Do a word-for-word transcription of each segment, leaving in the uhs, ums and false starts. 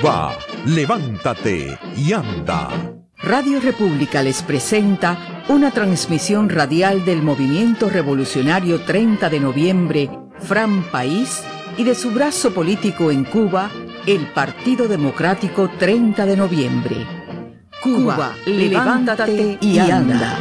Cuba, levántate y anda. Radio República les presenta una transmisión radial del Movimiento Revolucionario treinta de noviembre, Fran País, y de su brazo político en Cuba, el Partido Democrático treinta de noviembre. Cuba, Cuba levántate y anda.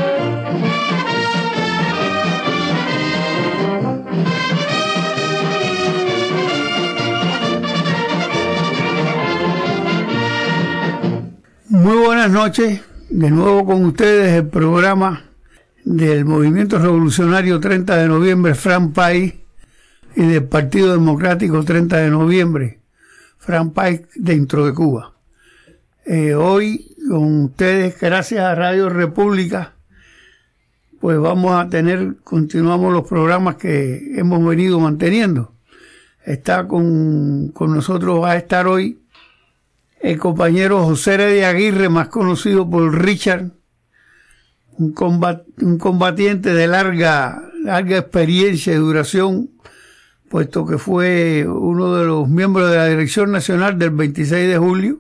Muy buenas noches, de nuevo con ustedes el programa del Movimiento Revolucionario treinta de noviembre, Fran País, y del Partido Democrático treinta de noviembre, Fran País, dentro de Cuba. Eh, hoy con ustedes, gracias a Radio República, pues vamos a tener, continuamos los programas que hemos venido manteniendo. Está con, con nosotros, va a estar hoy el compañero José Heredia Aguirre, más conocido por Richard, un, combat, un combatiente de larga, larga experiencia y duración, puesto que fue uno de los miembros de la Dirección Nacional del veintiséis de julio,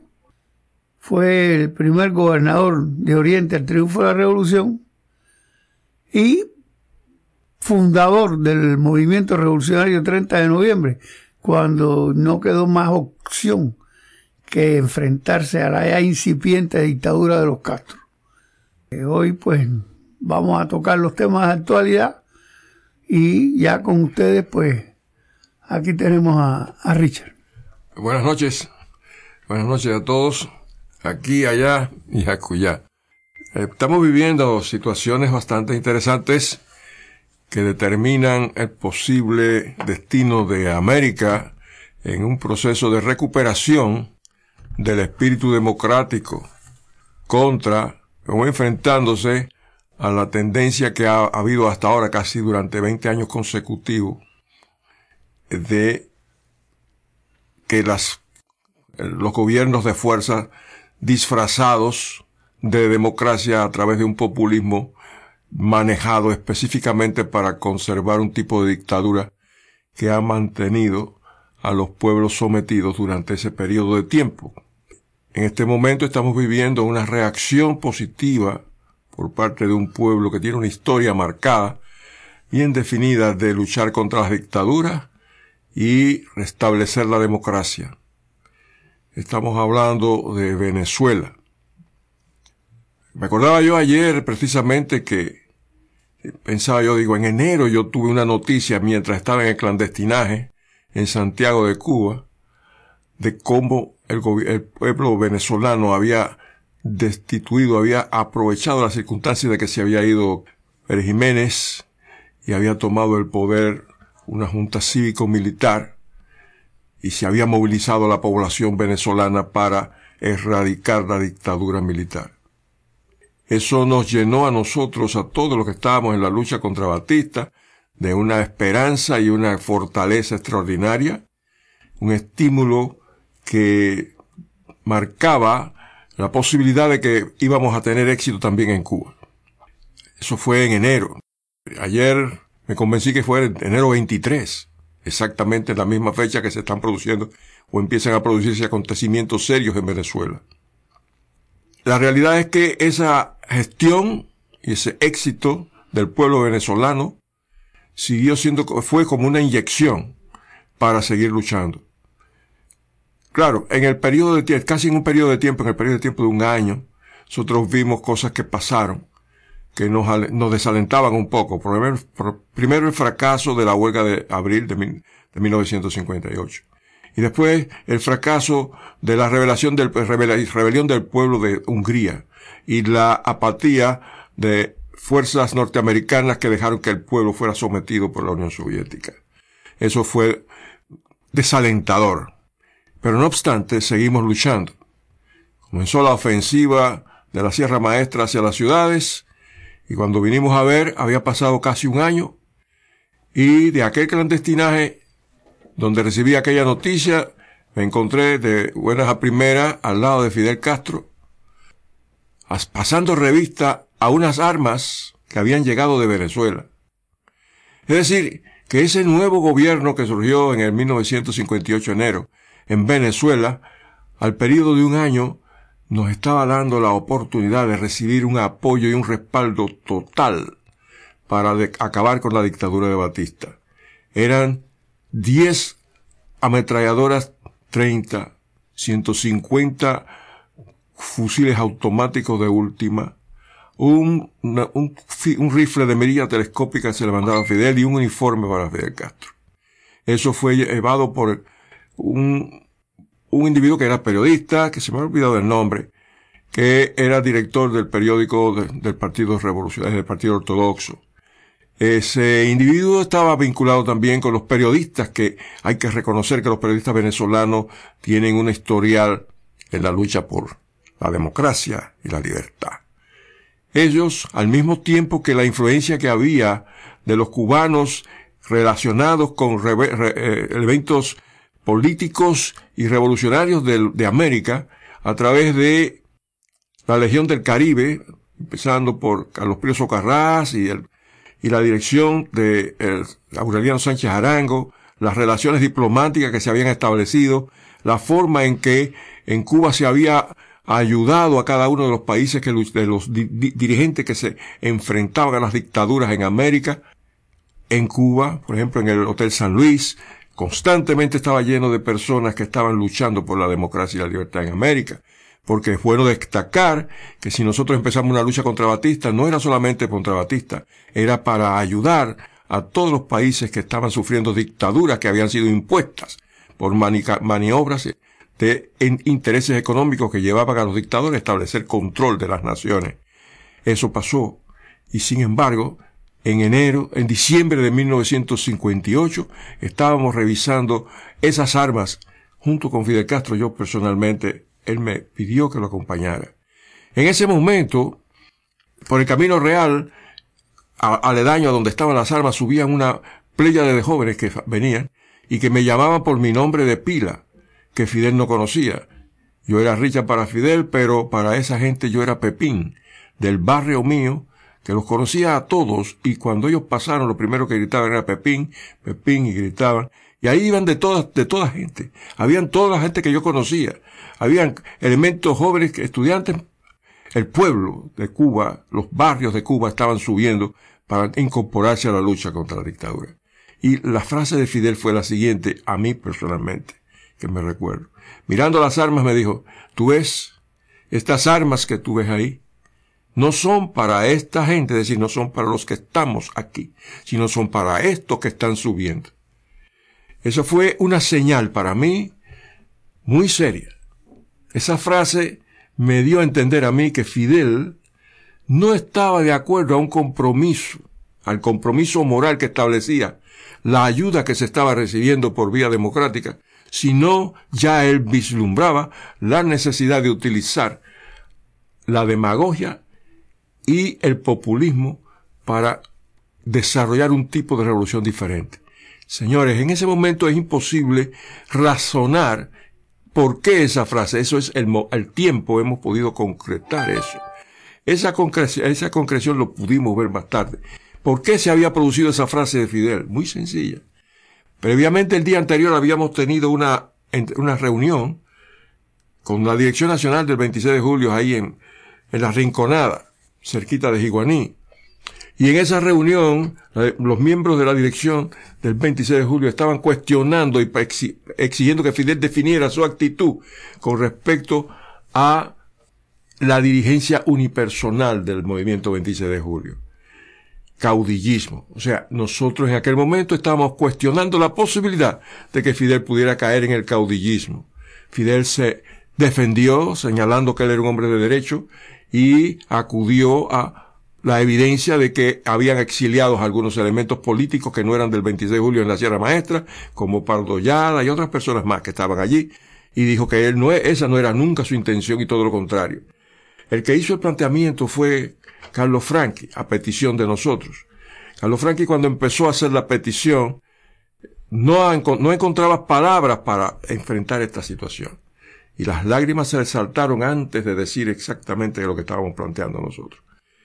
fue el primer gobernador de Oriente al triunfo de la Revolución y fundador del Movimiento Revolucionario treinta de noviembre, cuando no quedó más opción que enfrentarse a la ya incipiente dictadura de los Castro. Eh, hoy pues vamos a tocar los temas de actualidad y ya con ustedes pues aquí tenemos a, a Richard. Buenas noches, buenas noches a todos, aquí, allá y acullá. Eh, estamos viviendo situaciones bastante interesantes que determinan el posible destino de América en un proceso de recuperación del espíritu democrático contra o enfrentándose a la tendencia que ha, ha habido hasta ahora casi durante veinte años consecutivos de que las los gobiernos de fuerza disfrazados de democracia a través de un populismo manejado específicamente para conservar un tipo de dictadura que ha mantenido a los pueblos sometidos durante ese periodo de tiempo. En este momento estamos viviendo una reacción positiva por parte de un pueblo que tiene una historia marcada, bien definida, de luchar contra las dictaduras y restablecer la democracia. Estamos hablando de Venezuela. Me acordaba yo ayer precisamente que pensaba yo, digo, en enero yo tuve una noticia mientras estaba en el clandestinaje en Santiago de Cuba, de cómo el, el pueblo venezolano había destituido, había aprovechado las circunstancias de que se había ido Pérez Jiménez y había tomado el poder una junta cívico-militar y se había movilizado a la población venezolana para erradicar la dictadura militar. Eso nos llenó a nosotros, a todos los que estábamos en la lucha contra Batista, de una esperanza y una fortaleza extraordinaria, un estímulo que marcaba la posibilidad de que íbamos a tener éxito también en Cuba. Eso fue en enero. Ayer me convencí que fue en enero veintitrés, exactamente la misma fecha que se están produciendo o empiezan a producirse acontecimientos serios en Venezuela. La realidad es que esa gestión y ese éxito del pueblo venezolano siguió siendo, fue como una inyección para seguir luchando. Claro, en el periodo de tiempo, casi en un periodo de tiempo, en el periodo de tiempo de un año, nosotros vimos cosas que pasaron, que nos, nos desalentaban un poco. Primero, primero el fracaso de la huelga de abril de, mil, de mil novecientos cincuenta y ocho. Y después el fracaso de la rebelión del, rebelión del pueblo de Hungría y la apatía de fuerzas norteamericanas que dejaron que el pueblo fuera sometido por la Unión Soviética. Eso fue desalentador. Pero no obstante, seguimos luchando. Comenzó la ofensiva de la Sierra Maestra hacia las ciudades, y cuando vinimos a ver, había pasado casi un año, y de aquel clandestinaje, donde recibí aquella noticia, me encontré de buenas a primeras al lado de Fidel Castro, pasando revista a unas armas que habían llegado de Venezuela. Es decir, que ese nuevo gobierno que surgió en el mil novecientos cincuenta y ocho enero en Venezuela al periodo de un año, nos estaba dando la oportunidad de recibir un apoyo y un respaldo total para de- acabar con la dictadura de Batista. Eran diez ametralladoras treinta, ciento cincuenta fusiles automáticos de última, un, una, un, un rifle de mirilla telescópica que se le mandaba a Fidel y un uniforme para Fidel Castro. Eso fue llevado por un, un individuo que era periodista, que se me ha olvidado el nombre, que era director del periódico de, del Partido Revolucionario, del Partido Ortodoxo. Ese individuo estaba vinculado también con los periodistas, que hay que reconocer que los periodistas venezolanos tienen un historial en la lucha por la democracia y la libertad. Ellos, al mismo tiempo que la influencia que había de los cubanos relacionados con re, re, eh, eventos políticos y revolucionarios de, de América, a través de la Legión del Caribe, empezando por Carlos Pío Socarrás y el y la dirección de el, Aureliano Sánchez Arango, las relaciones diplomáticas que se habían establecido, la forma en que en Cuba se había ayudado a cada uno de los países, que de los di, di, dirigentes que se enfrentaban a las dictaduras en América. En Cuba, por ejemplo, en el Hotel San Luis, constantemente estaba lleno de personas que estaban luchando por la democracia y la libertad en América. Porque es bueno destacar que si nosotros empezamos una lucha contra Batista, no era solamente contra Batista, era para ayudar a todos los países que estaban sufriendo dictaduras que habían sido impuestas por maniobras de intereses económicos que llevaban a los dictadores a establecer control de las naciones. Eso pasó, y sin embargo, en enero, en diciembre de mil novecientos cincuenta y ocho, estábamos revisando esas armas junto con Fidel Castro. Yo personalmente, él me pidió que lo acompañara. En ese momento, por el Camino Real, a, aledaño a donde estaban las armas, subían una pléyade de jóvenes que venían y que me llamaban por mi nombre de pila, que Fidel no conocía. Yo era Richard para Fidel, pero para esa gente yo era Pepín, del barrio mío, que los conocía a todos, y cuando ellos pasaron, lo primero que gritaban era Pepín, Pepín, y gritaban. Y ahí iban de toda, de toda gente. Habían toda la gente que yo conocía. Habían elementos jóvenes, estudiantes. El pueblo de Cuba, los barrios de Cuba estaban subiendo para incorporarse a la lucha contra la dictadura. Y la frase de Fidel fue la siguiente, a mí personalmente, que me recuerdo. Mirando las armas me dijo, ¿tú ves estas armas que tú ves ahí? No son para esta gente, es decir, no son para los que estamos aquí, sino son para estos que están subiendo. Eso fue una señal para mí muy seria. Esa frase me dio a entender a mí que Fidel no estaba de acuerdo a un compromiso, al compromiso moral que establecía la ayuda que se estaba recibiendo por vía democrática, sino ya él vislumbraba la necesidad de utilizar la demagogia y el populismo para desarrollar un tipo de revolución diferente. Señores, en ese momento es imposible razonar por qué esa frase. Eso es el, el tiempo, hemos podido concretar eso. Esa concreción, esa concreción lo pudimos ver más tarde. ¿Por qué se había producido esa frase de Fidel? Muy sencilla. Previamente, el día anterior, habíamos tenido una, una reunión con la Dirección Nacional del veintiséis de julio, ahí en, en La Rinconada, cerquita de Jiguaní. Y en esa reunión, los miembros de la dirección del veintiséis de julio estaban cuestionando y exigiendo que Fidel definiera su actitud con respecto a la dirigencia unipersonal del movimiento veintiséis de julio. Caudillismo. O sea, nosotros en aquel momento estábamos cuestionando la posibilidad de que Fidel pudiera caer en el caudillismo. Fidel se defendió señalando que él era un hombre de derecho y acudió a la evidencia de que habían exiliados algunos elementos políticos que no eran del veintiséis de julio en la Sierra Maestra, como Pardollada y otras personas más que estaban allí, y dijo que él no, esa no era nunca su intención y todo lo contrario. El que hizo el planteamiento fue Carlos Franchi, a petición de nosotros. Carlos Franchi, cuando empezó a hacer la petición, no, no encontraba palabras para enfrentar esta situación. Y las lágrimas se le saltaron antes de decir exactamente lo que estábamos planteando nosotros.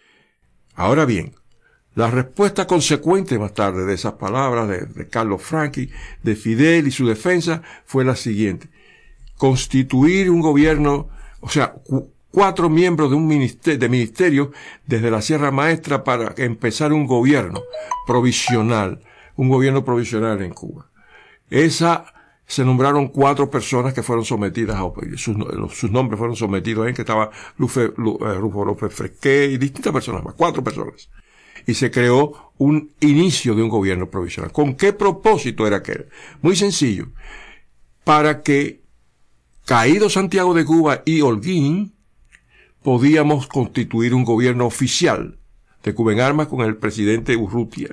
Ahora bien, la respuesta consecuente más tarde de esas palabras de, de Carlos Franchi, de Fidel y su defensa, fue la siguiente. constituir un gobierno, o sea, cu cuatro miembros de un ministerio, de ministerio desde la Sierra Maestra para empezar un gobierno provisional, un gobierno provisional en Cuba. Esa, se nombraron cuatro personas que fueron sometidas a, sus, sus nombres fueron sometidos en que estaba Lufe, Rufo López Fresqué y distintas personas más, cuatro personas. Y se creó un inicio de un gobierno provisional. ¿Con qué propósito era aquel? Muy sencillo. Para que, caído Santiago de Cuba y Holguín, podíamos constituir un gobierno oficial de Cuba en armas con el presidente Urrutia.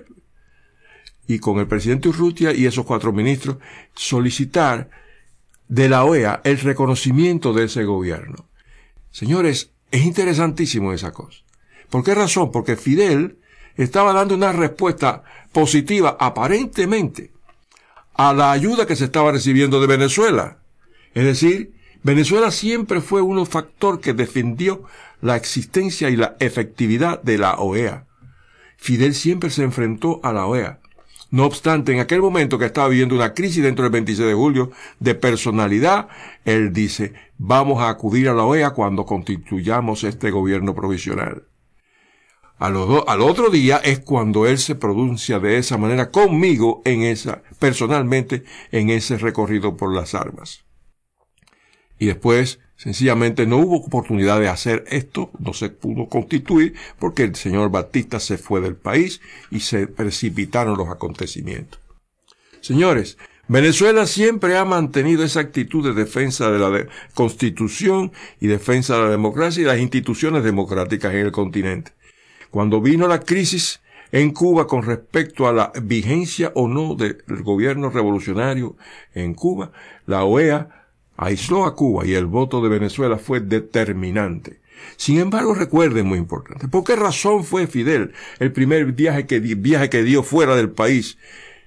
Y con el presidente Urrutia y esos cuatro ministros solicitar de la O E A el reconocimiento de ese gobierno. Señores, es interesantísimo esa cosa. ¿Por qué razón? Porque Fidel estaba dando una respuesta positiva, aparentemente, a la ayuda que se estaba recibiendo de Venezuela. Es decir, Venezuela siempre fue un factor que defendió la existencia y la efectividad de la O E A. Fidel siempre se enfrentó a la O E A. No obstante, en aquel momento que estaba viviendo una crisis dentro del veintiséis de julio de personalidad, él dice, vamos a acudir a la O E A cuando constituyamos este gobierno provisional. Al, al otro día es cuando él se pronuncia de esa manera conmigo en esa, personalmente, en ese recorrido por las armas. Y después, sencillamente, no hubo oportunidad de hacer esto, no se pudo constituir, porque el señor Batista se fue del país y se precipitaron los acontecimientos. Señores, Venezuela siempre ha mantenido esa actitud de defensa de la de Constitución y defensa de la democracia y las instituciones democráticas en el continente. Cuando vino la crisis en Cuba con respecto a la vigencia o no del gobierno revolucionario en Cuba, la O E A aisló a Cuba y el voto de Venezuela fue determinante. Sin embargo, recuerden, muy importante, ¿por qué razón fue Fidel el primer viaje que, viaje que dio fuera del país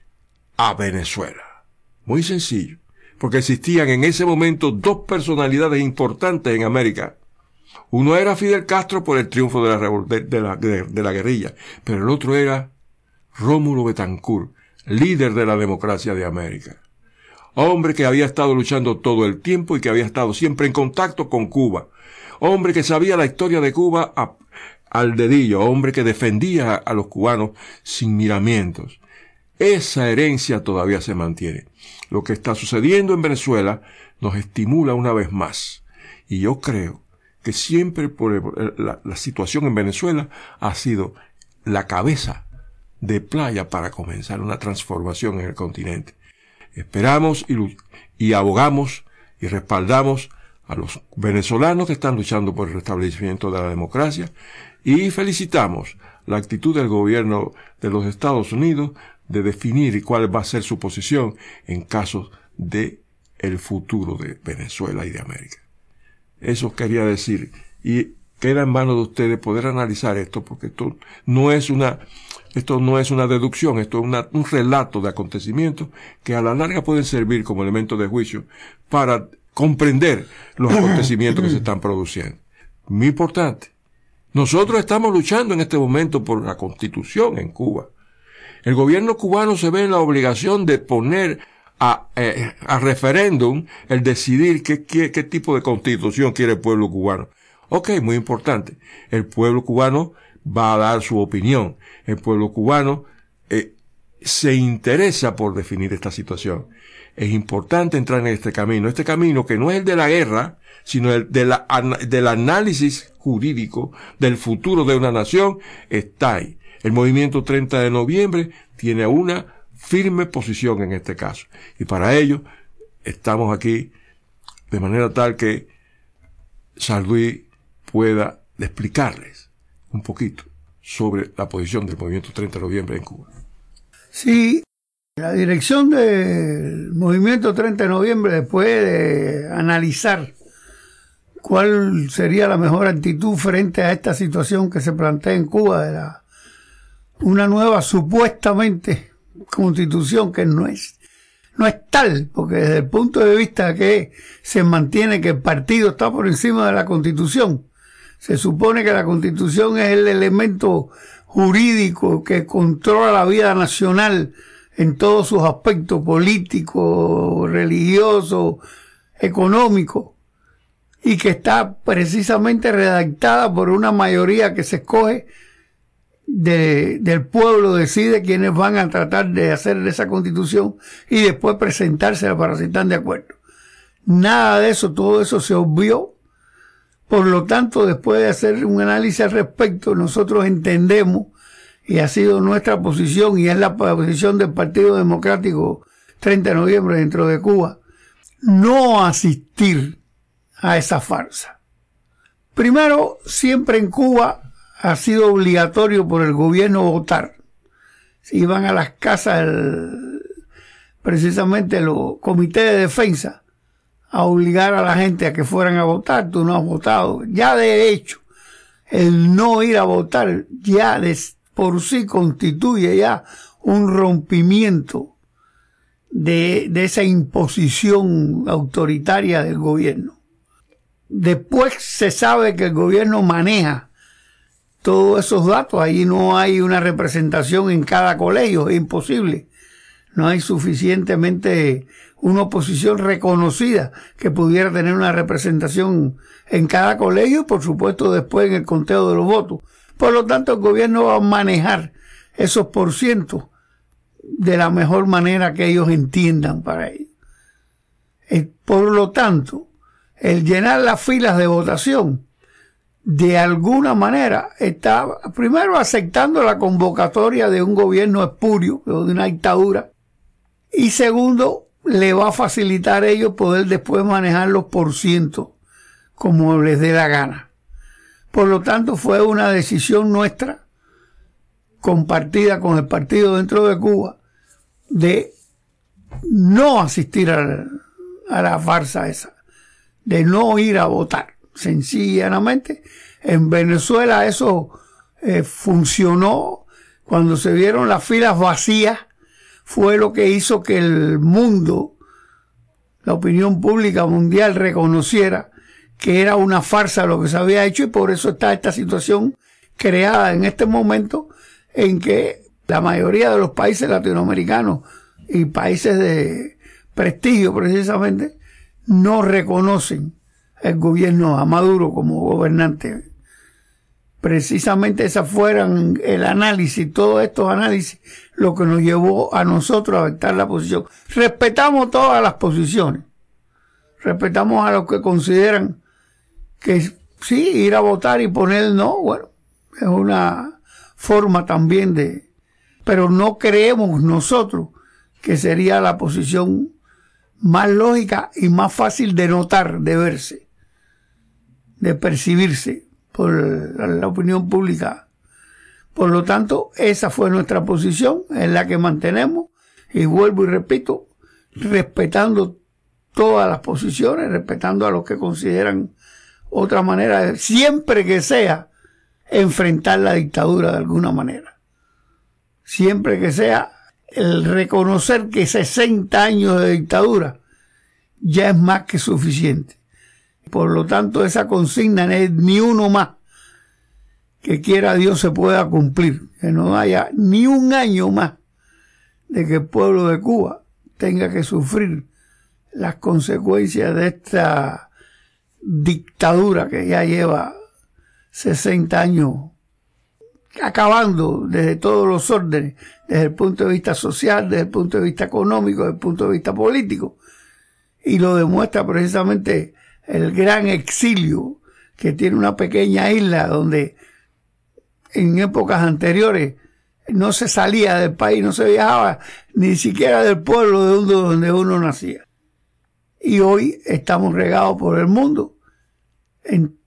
a Venezuela? Muy sencillo, porque existían en ese momento dos personalidades importantes en América. Uno era Fidel Castro por el triunfo de la, de, de la, de, de la guerrilla, pero el otro era Rómulo Betancourt, líder de la democracia de América. Hombre que había estado luchando todo el tiempo y que había estado siempre en contacto con Cuba. Hombre que sabía la historia de Cuba a, al dedillo. Hombre que defendía a los cubanos sin miramientos. Esa herencia todavía se mantiene. Lo que está sucediendo en Venezuela nos estimula una vez más. Y yo creo que siempre por la, la situación en Venezuela ha sido la cabeza de playa para comenzar una transformación en el continente. Esperamos y, y abogamos y respaldamos a los venezolanos que están luchando por el restablecimiento de la democracia y felicitamos la actitud del gobierno de los Estados Unidos de definir cuál va a ser su posición en caso de el futuro de Venezuela y de América. Eso quería decir, y queda en manos de ustedes poder analizar esto, porque esto no es una, esto no es una deducción, esto es una, un relato de acontecimientos que a la larga pueden servir como elemento de juicio para comprender los acontecimientos que se están produciendo. Muy importante. Nosotros estamos luchando en este momento por la Constitución en Cuba. El gobierno cubano se ve en la obligación de poner a, eh, a referéndum el decidir qué, qué, qué tipo de constitución quiere el pueblo cubano. Ok, muy importante. El pueblo cubano va a dar su opinión. El pueblo cubano eh, se interesa por definir esta situación. Es importante entrar en este camino. Este camino que no es el de la guerra, sino el de la, del análisis jurídico del futuro de una nación, está ahí. El movimiento treinta de noviembre tiene una firme posición en este caso. Y para ello, estamos aquí de manera tal que San Luis pueda explicarles un poquito sobre la posición del movimiento treinta de noviembre en Cuba. Sí, la dirección del movimiento treinta de noviembre, después de analizar cuál sería la mejor actitud frente a esta situación que se plantea en Cuba, de la, una nueva supuestamente constitución que no es no es tal, porque desde el punto de vista que se mantiene que el partido está por encima de la Constitución, se supone que la Constitución es el elemento jurídico que controla la vida nacional en todos sus aspectos, político, religioso, económico, y que está precisamente redactada por una mayoría que se escoge de, del pueblo, decide quiénes van a tratar de hacer esa constitución y después presentársela para si están de acuerdo. Nada de eso, todo eso se obvió. Por lo tanto, después de hacer un análisis al respecto, nosotros entendemos, y ha sido nuestra posición, y es la posición del Partido Democrático treinta de noviembre dentro de Cuba, no asistir a esa farsa. Primero, siempre en Cuba ha sido obligatorio por el gobierno votar. Si iban a las casas, el, precisamente los comités de defensa, a obligar a la gente a que fueran a votar. Tú no has votado. Ya de hecho, el no ir a votar ya de, por sí constituye ya un rompimiento de, de esa imposición autoritaria del gobierno. Después se sabe que el gobierno maneja todos esos datos. Ahí no hay una representación en cada colegio, es imposible. No hay suficientemente una oposición reconocida que pudiera tener una representación en cada colegio y, por supuesto, después en el conteo de los votos. Por lo tanto, el gobierno va a manejar esos porcientos de la mejor manera que ellos entiendan para ellos. Por lo tanto, el llenar las filas de votación, de alguna manera, está primero aceptando la convocatoria de un gobierno espurio, de una dictadura, y segundo, le va a facilitar a ellos poder después manejar los porcientos como les dé la gana. Por lo tanto, fue una decisión nuestra, compartida con el partido dentro de Cuba, de no asistir a la, a la farsa esa, de no ir a votar. Sencillamente, en Venezuela eso eh, funcionó. Cuando se vieron las filas vacías, fue lo que hizo que el mundo, la opinión pública mundial, reconociera que era una farsa lo que se había hecho, y por eso está esta situación creada en este momento en que la mayoría de los países latinoamericanos y países de prestigio precisamente no reconocen el gobierno a Maduro como gobernante. Precisamente esas fueran el análisis, todos estos análisis, lo que nos llevó a nosotros a adoptar la posición. Respetamos todas las posiciones, respetamos a los que consideran que sí, ir a votar y poner no, bueno, es una forma también de, pero no creemos nosotros que sería la posición más lógica y más fácil de notar, de verse, de percibirse por la opinión pública. Por lo tanto, esa fue nuestra posición, es la que mantenemos, y vuelvo y repito, respetando todas las posiciones, respetando a los que consideran otra manera, siempre que sea enfrentar la dictadura de alguna manera, siempre que sea el reconocer que sesenta años de dictadura ya es más que suficiente. Por lo tanto, esa consigna es ni uno más que quiera Dios se pueda cumplir, que no haya ni un año más de que el pueblo de Cuba tenga que sufrir las consecuencias de esta dictadura que ya lleva sesenta años acabando desde todos los órdenes, desde el punto de vista social, desde el punto de vista económico, desde el punto de vista político, y lo demuestra precisamente el gran exilio que tiene una pequeña isla donde en épocas anteriores no se salía del país, no se viajaba ni siquiera del pueblo de uno donde uno nacía. Y hoy estamos regados por el mundo. En,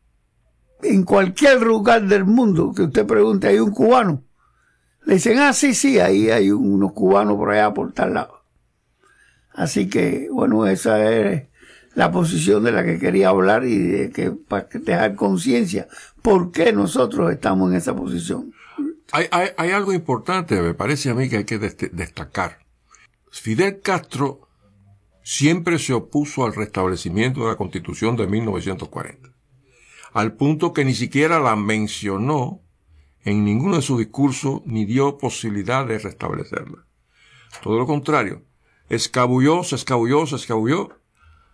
en cualquier lugar del mundo que usted pregunte, ¿hay un cubano? Le dicen, ah, sí, sí, ahí hay unos cubanos por allá, por tal lado. Así que, bueno, esa es la posición de la que quería hablar y de que para dejar conciencia por qué nosotros estamos en esa posición. Hay, hay, hay algo importante, me parece a mí, que hay que dest- destacar. Fidel Castro siempre se opuso al restablecimiento de la Constitución de mil novecientos cuarenta, al punto que ni siquiera la mencionó en ninguno de sus discursos ni dio posibilidad de restablecerla. Todo lo contrario, escabulló, se escabulló, se escabulló,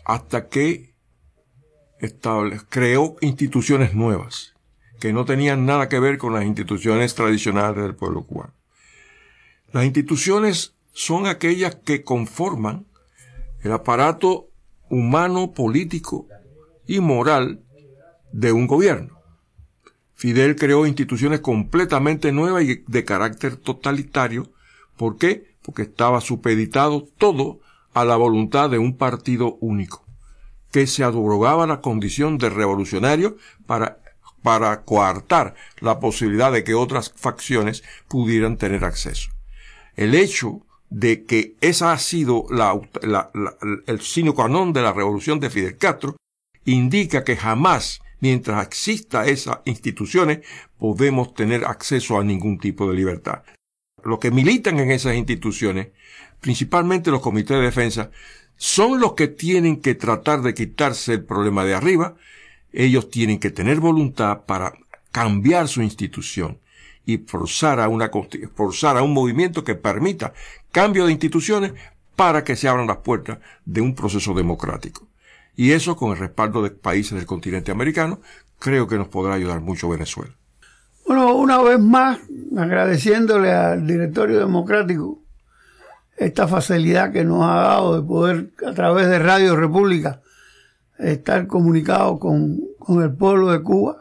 hasta que estable, creó instituciones nuevas que no tenían nada que ver con las instituciones tradicionales del pueblo cubano. Las instituciones son aquellas que conforman el aparato humano, político y moral de un gobierno. Fidel creó instituciones completamente nuevas y de carácter totalitario. ¿Por qué? Porque estaba supeditado todo a la voluntad de un partido único, que se abrogaba la condición de revolucionario para, para coartar la posibilidad de que otras facciones pudieran tener acceso. El hecho de que esa ha sido la, la, la, el sine qua non de la revolución de Fidel Castro indica que jamás, mientras exista esas instituciones, podemos tener acceso a ningún tipo de libertad. Los que militan en esas instituciones, principalmente los comités de defensa, son los que tienen que tratar de quitarse el problema de arriba. Ellos tienen que tener voluntad para cambiar su institución y forzar a, una, forzar a un movimiento que permita cambio de instituciones para que se abran las puertas de un proceso democrático. Y eso, con el respaldo de países del continente americano, creo que nos podrá ayudar mucho Venezuela. Bueno, una vez más, agradeciéndole al Directorio Democrático esta facilidad que nos ha dado de poder, a través de Radio República, estar comunicados con, con el pueblo de Cuba,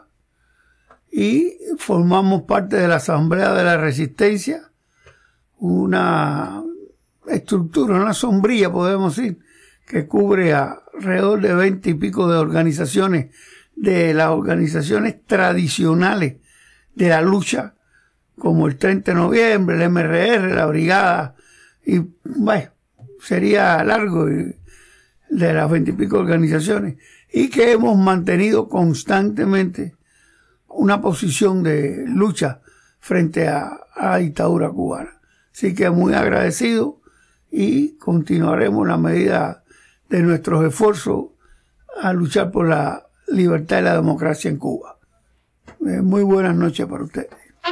y formamos parte de la Asamblea de la Resistencia, una estructura, una sombrilla, podemos decir, que cubre alrededor de veinte y pico de organizaciones, de las organizaciones tradicionales de la lucha, como el treinta de noviembre, el M R R, la Brigada, y bueno, sería largo, de las veinte y pico organizaciones, y que hemos mantenido constantemente una posición de lucha frente a, a la dictadura cubana. Así que muy agradecido, y continuaremos en la medida de nuestros esfuerzos a luchar por la libertad y la democracia en Cuba. Eh, muy buenas noches para ustedes.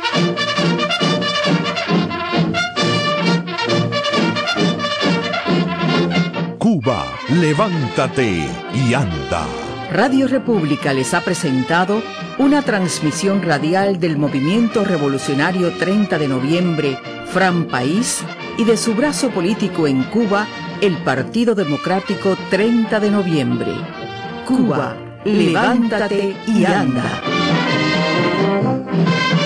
Cuba, levántate y anda. Radio República les ha presentado una transmisión radial del Movimiento Revolucionario treinta de noviembre, Fran País, y de su brazo político en Cuba, el Partido Democrático treinta de noviembre. Cuba, levántate y anda.